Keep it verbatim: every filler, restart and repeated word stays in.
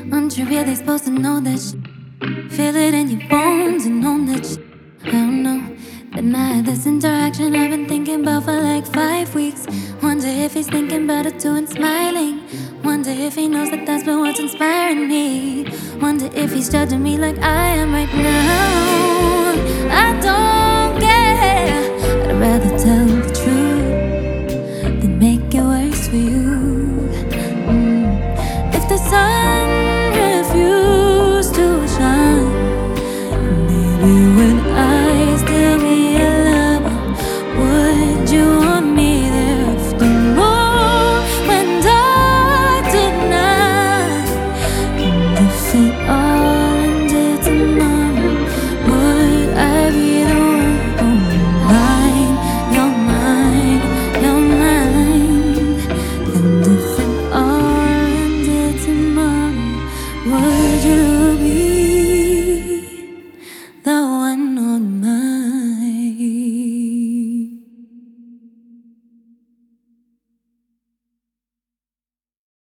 Aren't you really supposed to know this? Feel it in your bones and own that. I don't know. Deny this interaction I've been thinking about for like five weeks. Wonder if he's thinking about it too and smiling. Wonder if he knows that that's been what's inspiring me. Wonder if he's judging me like I am right now. I don't